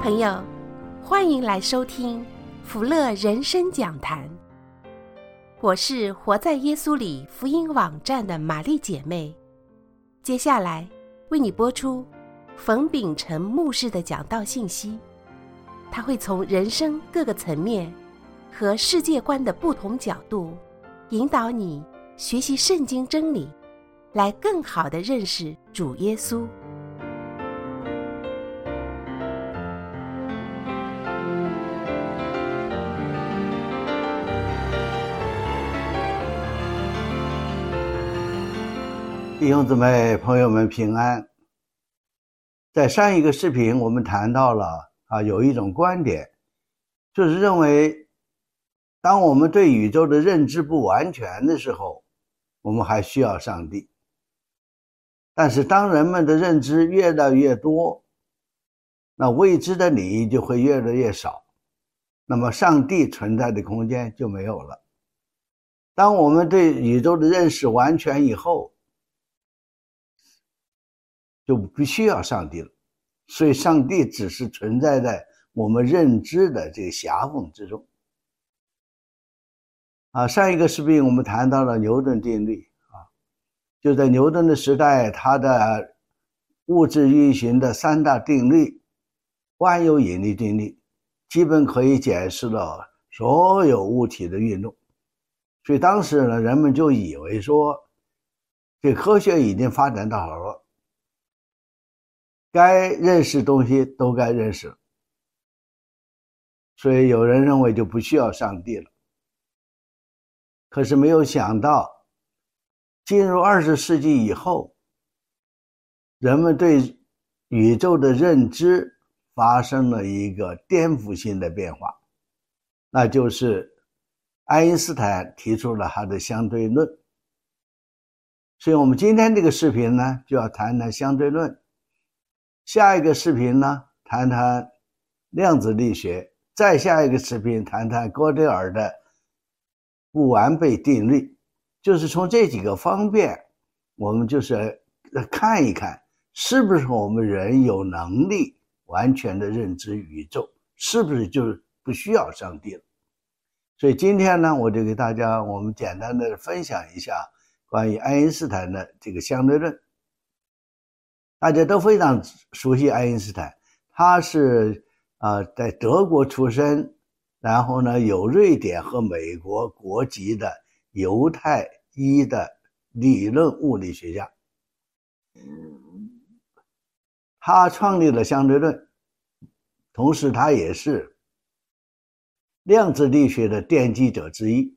朋友，欢迎来收听福乐人生讲坛。我是活在耶稣里福音网站的玛丽姐妹，接下来为你播出冯秉成牧师的讲道信息。他会从人生各个层面和世界观的不同角度，引导你学习圣经真理，来更好地认识主耶稣。 弟兄姊妹朋友们平安。在上一个视频我们谈到了有一种观点，就是认为当我们对宇宙的认知不完全的时候，我们还需要上帝。但是当人们的认知越来越多，那未知的领域就会越来越少，那么上帝存在的空间就没有了。当我们对宇宙的认识完全以后，就不需要上帝了，所以上帝只是存在在我们认知的这个狭缝之中。上一个视频我们谈到了牛顿定律就在牛顿的时代，他的物质运行的三大定律，万有引力定律基本可以解释了所有物体的运动。所以当时呢，人们就以为说这科学已经发展到好了，该认识东西都该认识了，所以有人认为就不需要上帝了。可是没有想到，进入20世纪以后，人们对宇宙的认知发生了一个颠覆性的变化，那就是爱因斯坦提出了他的相对论。所以我们今天这个视频呢，就要谈谈相对论。下一个视频呢，谈谈量子力学，再下一个视频谈谈哥德尔的不完备定律。就是从这几个方面，我们就是看一看是不是我们人有能力完全的认知宇宙，是不是就是不需要上帝了。所以今天呢，我就给大家我们简单的分享一下关于爱因斯坦的这个相对论。大家都非常熟悉爱因斯坦，他是在德国出生，然后呢有瑞典和美国国籍的犹太裔的理论物理学家。他创立了相对论，同时他也是量子力学的奠基者之一，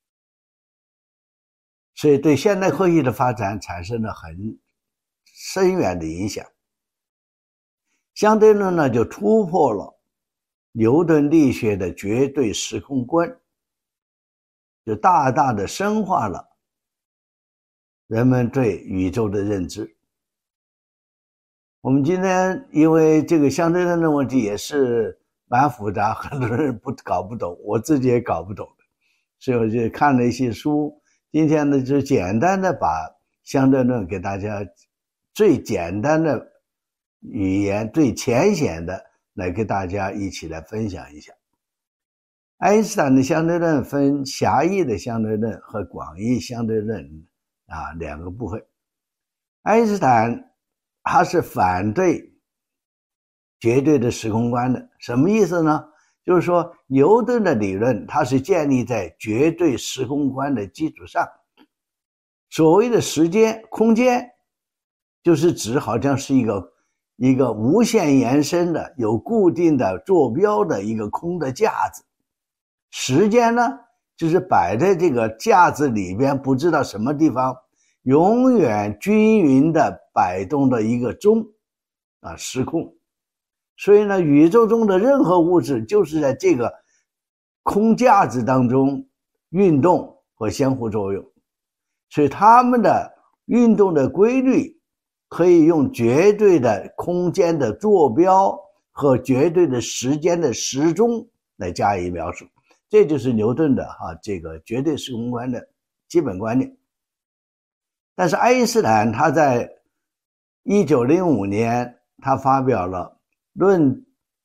所以对现代科学的发展产生了很深远的影响。相对论呢，就突破了牛顿力学的绝对时空观，就大大的深化了人们对宇宙的认知。我们今天因为这个相对论的问题也是蛮复杂，很多人搞不懂，我自己也搞不懂的，所以我就看了一些书。今天呢，就简单的把相对论给大家最简单的语言，最浅显的来给大家一起来分享一下。爱因斯坦的相对论分狭义的相对论和广义相对论两个部分。爱因斯坦他是反对绝对的时空观的，什么意思呢？就是说牛顿的理论它是建立在绝对时空观的基础上。所谓的时间空间就是指好像是一个无限延伸的有固定的坐标的一个空的架子，时间呢就是摆在这个架子里边不知道什么地方永远均匀的摆动的一个钟时空。所以呢，宇宙中的任何物质就是在这个空架子当中运动和相互作用，所以它们的运动的规律可以用绝对的空间的坐标和绝对的时间的时钟来加以描述。这就是牛顿的这个绝对时空观的基本观念。但是爱因斯坦他在1905年他发表了论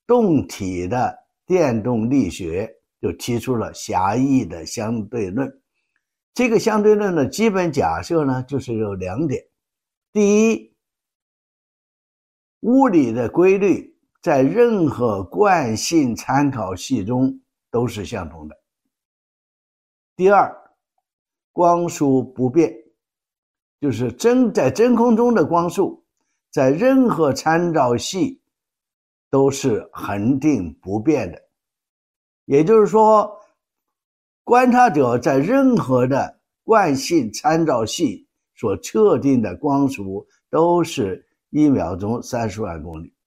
动体的电动力学，就提出了狭义的相对论。这个相对论的基本假设呢，就是有2点。第一，物理的规律在任何惯性参考系中都是相同的。第二，光速不变，就是在真空中的光速在任何参照系都是恒定不变的。也就是说，观察者在任何的惯性参照系所测定的光速都是1秒钟30万公里。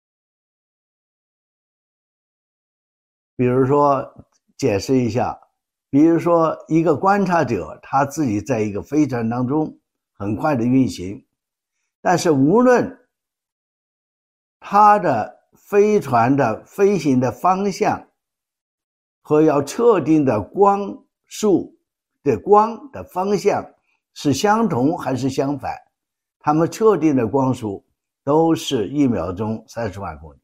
比如说解释一下，比如说一个观察者他自己在一个飞船当中很快的运行，但是无论他的飞船的飞行的方向和要测定的光速的光的方向是相同还是相反，他们测定的光速都是1秒钟30万公里。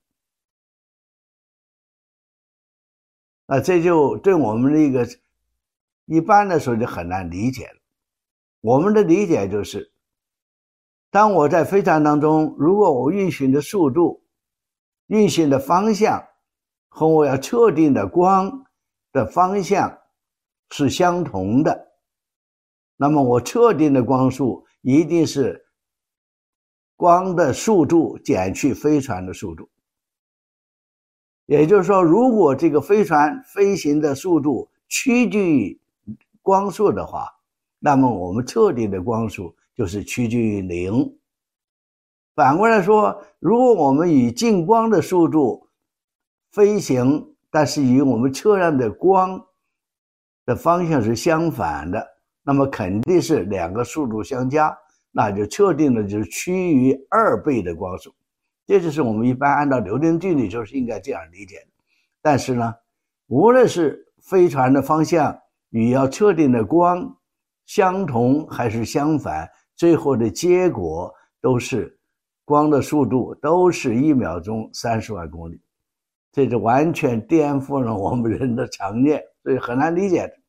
那这就对我们的一个一般的时候就很难理解了。我们的理解就是，当我在飞船当中，如果我运行的速度、运行的方向和我要测定的光的方向是相同的，那么我测定的光速一定是光的速度减去飞船的速度。也就是说，如果这个飞船飞行的速度趋近于光速的话，那么我们测定的光速就是趋近于0。反过来说，如果我们以近光的速度飞行，但是与我们测量的光的方向是相反的，那么肯定是2个速度相加，那就测定的就是趋于2倍的光速。这就是我们一般按照牛顿定律就是应该这样理解的。但是呢，无论是飞船的方向与要测定的光相同还是相反，最后的结果都是光的速度都是1秒钟30万公里。这就完全颠覆了我们人的常念，所以很难理解的。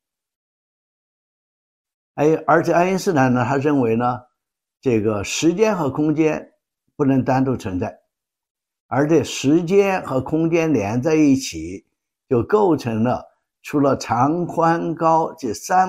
而且爱因斯坦呢，他认为呢，这个时间和空间不能单独存在，而且时间和空间连在一起，就构成了除了长宽高这三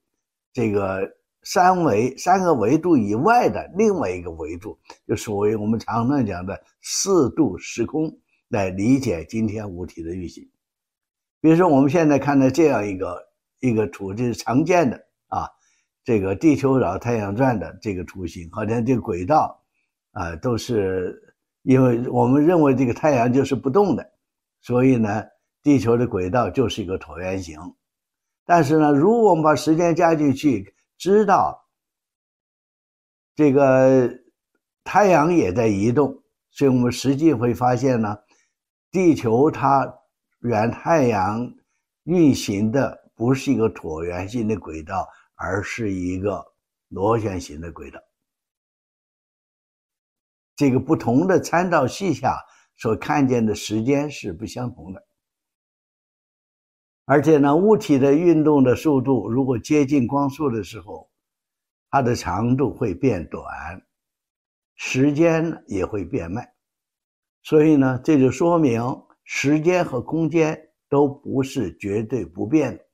个维度以外的另外一个维度，就所谓我们常常讲的4度时空，来理解今天物体的运行。比如说我们现在看到这样一个图，这是常见的这个地球绕太阳转的这个图形，好像这个轨道都是因为我们认为这个太阳就是不动的，所以呢地球的轨道就是一个椭圆形。但是呢，如果我们把时间加进去，知道这个太阳也在移动，所以我们实际会发现呢，地球它圆太阳运行的不是一个椭圆形的轨道，而是一个螺旋形的轨道。这个不同的参照系下所看见的时间是不相同的。而且呢，物体的运动的速度如果接近光速的时候，它的长度会变短，时间也会变慢。所以呢，这就说明时间和空间都不是绝对不变的。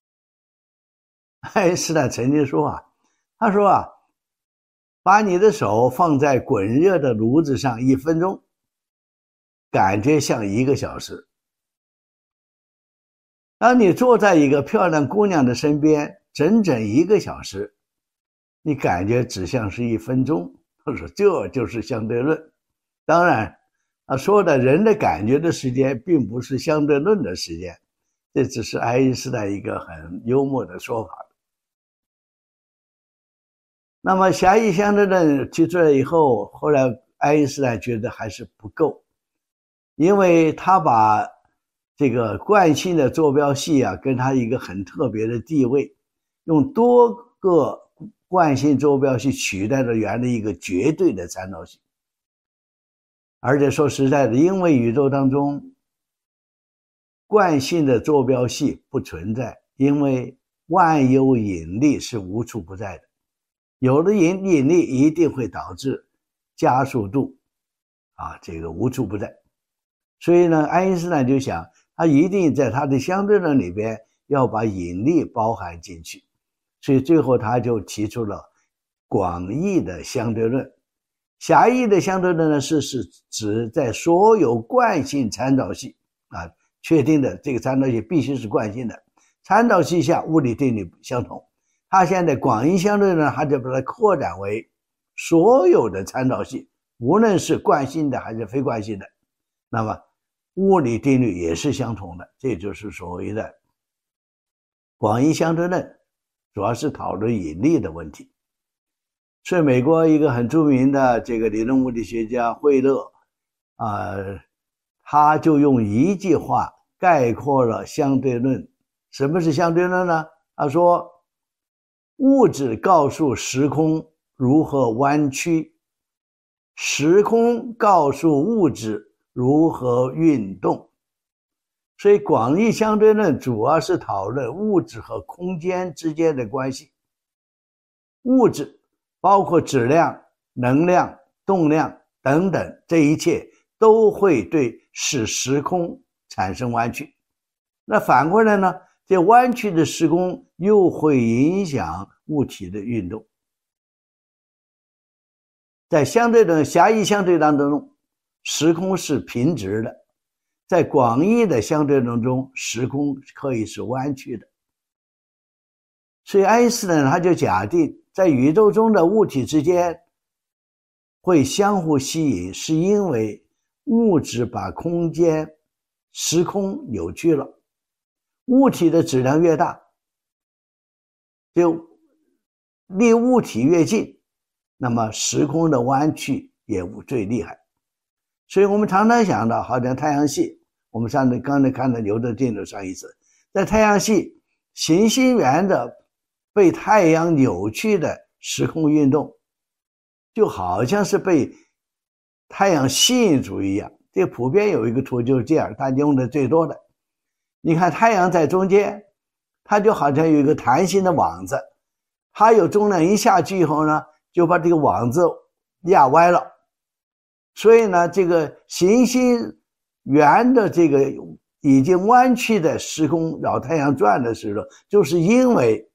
爱因斯坦曾经说他说把你的手放在滚热的炉子上1分钟，感觉像1个小时。当你坐在一个漂亮姑娘的身边整整1个小时，你感觉只像是1分钟。他说这就是相对论。当然说的人的感觉的时间并不是相对论的时间，这只是爱因斯坦一个很幽默的说法。那么狭义相对论提出来以后，后来爱因斯坦觉得还是不够，因为他把这个惯性的坐标系跟他一个很特别的地位，用多个惯性坐标系取代了原来一个绝对的参照系。 而且说实在的，因为宇宙当中惯性的坐标系不存在，因为万有引力是无处不在的，有了引力一定会导致加速度这个无处不在。所以呢，爱因斯坦就想，他一定在他的相对论里边要把引力包含进去，所以最后他就提出了广义的相对论。狭义的相对论呢，是指在所有惯性参照系确定的这个参照系必须是惯性的参照系下物理定律相同。他现在广义相对论，他就把它扩展为所有的参照系，无论是惯性的还是非惯性的，那么物理定律也是相同的，这就是所谓的广义相对论，主要是讨论引力的问题。所以美国一个很著名的这个理论物理学家惠勒他就用一句话概括了相对论。什么是相对论呢？他说，物质告诉时空如何弯曲，时空告诉物质如何运动。所以广义相对论主要是讨论物质和空间之间的关系。物质包括质量、能量、动量等等，这一切都会使时空产生弯曲。那反过来呢，这弯曲的时空又会影响物体的运动。在相对论狭义相对当中，时空是平直的；在广义的相对论中，时空可以是弯曲的。所以爱因斯坦他就假定，在宇宙中的物体之间会相互吸引，是因为物质把空间、时空扭曲了。物体的质量越大，就离物体越近，那么时空的弯曲也最厉害。所以我们常常想到，好像太阳系，我们刚才看到牛顿定律上一次，在太阳系行星源的被太阳扭曲的时空运动，就好像是被太阳吸引住一样。这个普遍有一个图就是这样，大家用的最多的。你看太阳在中间，它就好像有一个弹性的网子，它有重量一下去以后呢，就把这个网子压歪了。所以呢，这个行星源的这个已经弯曲的时空绕太阳转的时候，就是因为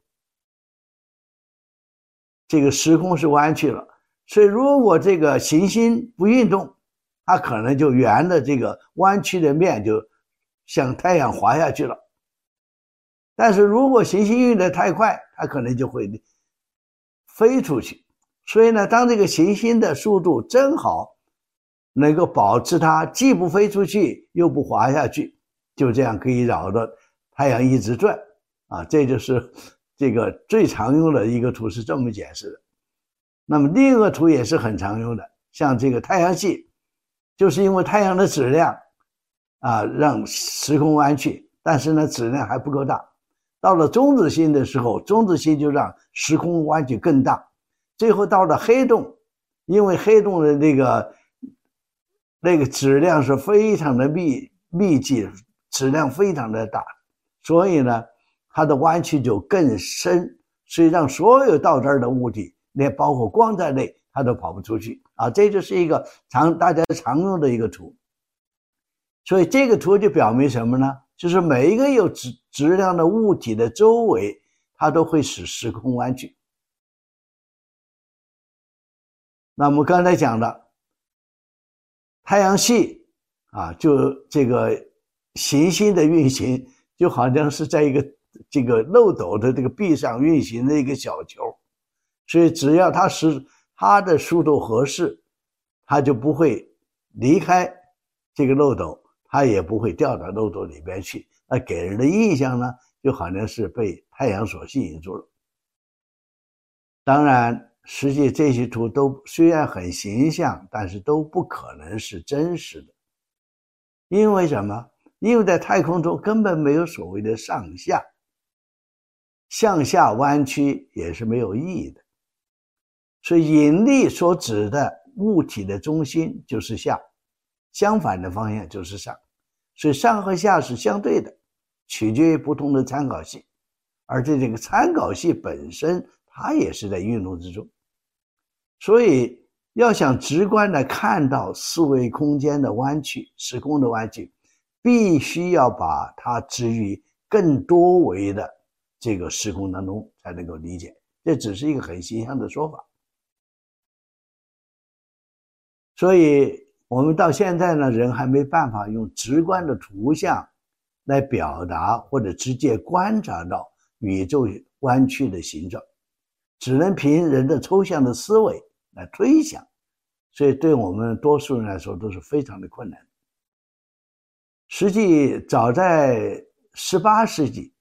这个时空是弯曲了。所以如果这个行星不运动，它可能就圆的这个弯曲的面就向太阳滑下去了。但是如果行星运得太快，它可能就会飞出去。所以呢，当这个行星的速度正好能够保持它既不飞出去又不滑下去，就这样可以绕着太阳一直转这就是这个最常用的一个图，是这么解释的。那么另一个图也是很常用的，像这个太阳系，就是因为太阳的质量让时空弯曲，但是呢质量还不够大。到了中子星的时候，中子星就让时空弯曲更大。最后到了黑洞，因为黑洞的那个质量是非常的密集，质量非常的大，所以呢它的弯曲就更深，所以让所有到这儿的物体，连包括光在内，它都跑不出去这就是一个大家常用的一个图。所以这个图就表明什么呢？就是每一个有质量的物体的周围，它都会使时空弯曲。那我们刚才讲的太阳系就这个行星的运行就好像是在一个这个漏斗的这个壁上运行的一个小球，所以只要它的速度合适，它就不会离开这个漏斗，它也不会掉到漏斗里边去。那给人的印象呢，就好像是被太阳所吸引住了。当然实际这些图都虽然很形象，但是都不可能是真实的。因为什么？因为在太空中根本没有所谓的上下，向下弯曲也是没有意义的。所以引力所指的物体的中心就是下， 相反的方向就是上。所以上和下是相对的，取决于不同的参考系，而这个参考系本身它也是在运动之中。所以要想直观的看到四维空间的弯曲，时空的弯曲，必须要把它置于更多维的这个时空当中才能够理解，这只是一个很形象的说法。所以我们到现在呢，人还没办法用直观的图像来表达或者直接观察到宇宙弯曲的形状，只能凭人的抽象的思维来推想，所以对我们多数人来说都是非常的困难。实际早在18世纪，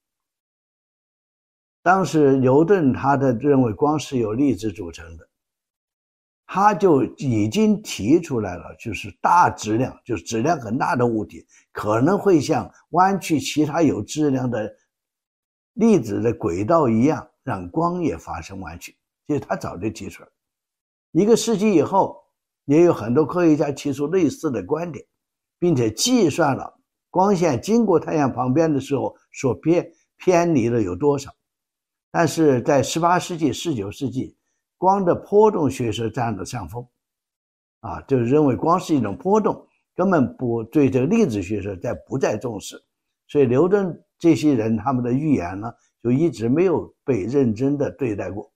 当时牛顿他认为光是由粒子组成的，他就已经提出来了，就是大质量，就是质量很大的物体可能会像弯曲其他有质量的粒子的轨道一样，让光也发生弯曲，这是他早就提出来。1个世纪以后，也有很多科学家提出类似的观点，并且计算了光线经过太阳旁边的时候所偏离了有多少。但是在18世纪、19世纪，光的波动学说占了上风，就是认为光是一种波动，根本不对这个粒子学说不再重视，所以牛顿这些人他们的预言呢，就一直没有被认真的对待过。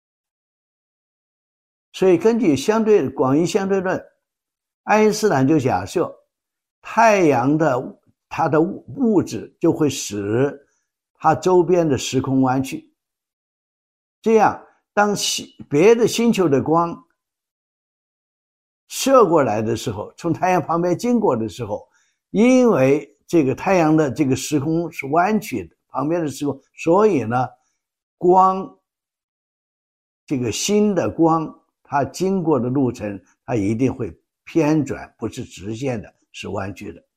所以根据广义相对论，爱因斯坦就假设太阳的它的物质就会使它周边的时空弯曲，这样当别的星球的光射过来的时候，从太阳旁边经过的时候，因为这个太阳的这个时空是弯曲的，旁边的时空，所以呢，这个新的光它经过的路程，它一定会偏转，不是直线的，是弯曲的。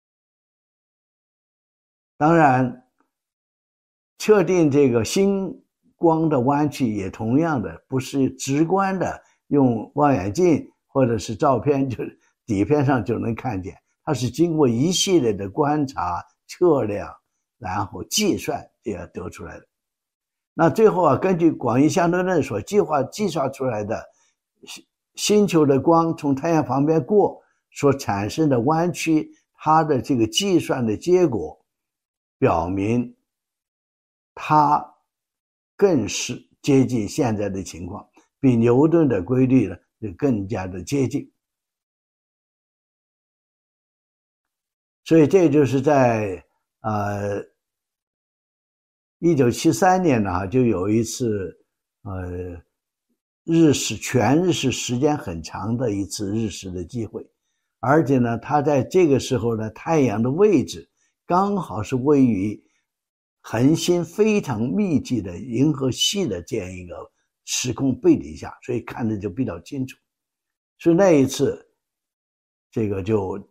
当然，确定这个新光的弯曲也同样的不是直观的用望远镜或者是照片就底片上就能看见，它是经过一系列的观察、测量，然后计算这样得出来的。那最后根据广义相对论所计算出来的星球的光从太阳旁边过所产生的弯曲，它的这个计算的结果表明它更是接近现在的情况，比牛顿的规律呢更加的接近。所以这就是在1973年呢，就有一次全日食时间很长的一次日食的机会，而且呢，它在这个时候呢，太阳的位置刚好是位于恒星非常密集的银河系的这样一个时空背景下，所以看着就比较清楚。所以那一次，这个就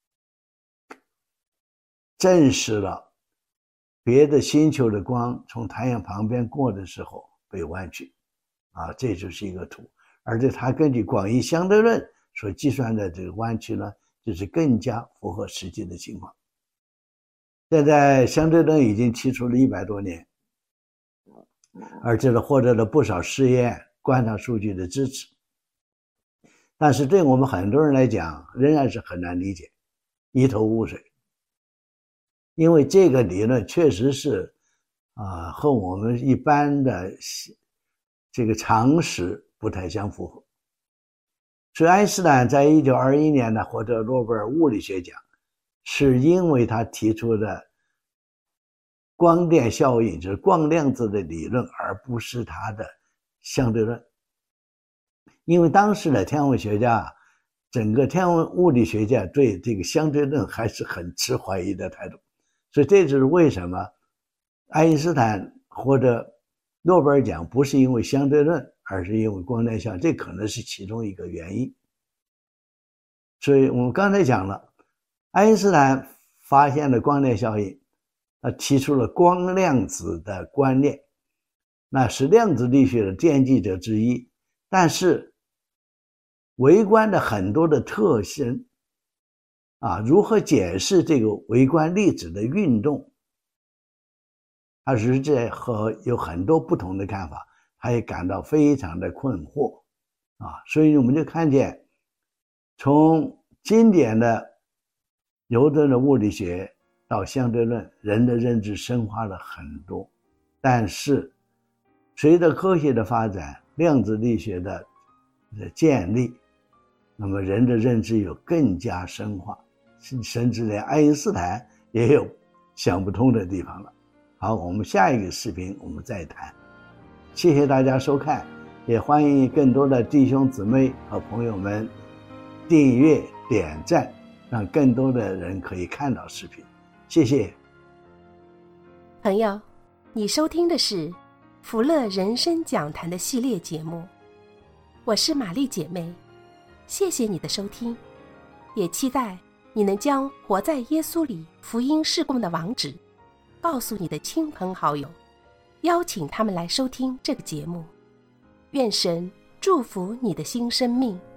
证实了别的星球的光从太阳旁边过的时候被弯曲，这就是一个图。而且它根据广义相对论所计算的这个弯曲呢，就是更加符合实际的情况。现在相对论已经提出了100多年，而且获得了不少试验、观察数据的支持。但是对我们很多人来讲，仍然是很难理解，一头雾水。因为这个理论确实是和我们一般的这个常识不太相符合。所以爱因斯坦在1921年呢获得诺贝尔物理学奖，是因为他提出的光电效应，就是光量子的理论，而不是他的相对论。因为当时的天文学家，整个天文物理学家对这个相对论还是很持怀疑的态度，所以这就是为什么爱因斯坦获得诺贝尔奖不是因为相对论，而是因为光电效应，这可能是其中一个原因。所以我们刚才讲了，爱因斯坦发现了光电效应，他提出了光量子的观念，那是量子力学的奠基者之一。但是微观的很多的特性如何解释这个微观粒子的运动，他实际和有很多不同的看法，他也感到非常的困惑所以我们就看见从经典的牛顿的物理学到相对论，人的认知深化了很多，但是随着科学的发展，量子力学的建立，那么人的认知有更加深化，甚至连爱因斯坦也有想不通的地方了。好，我们下一个视频我们再谈。谢谢大家收看，也欢迎更多的弟兄姊妹和朋友们订阅点赞，让更多的人可以看到视频。谢谢。 朋友，你收听的是福乐人生讲坛的系列节目，我是玛丽姐妹，谢谢你的收听，也期待你能将活在耶稣里福音事工的网址告诉你的亲朋好友，邀请他们来收听这个节目。愿神祝福你的新生命。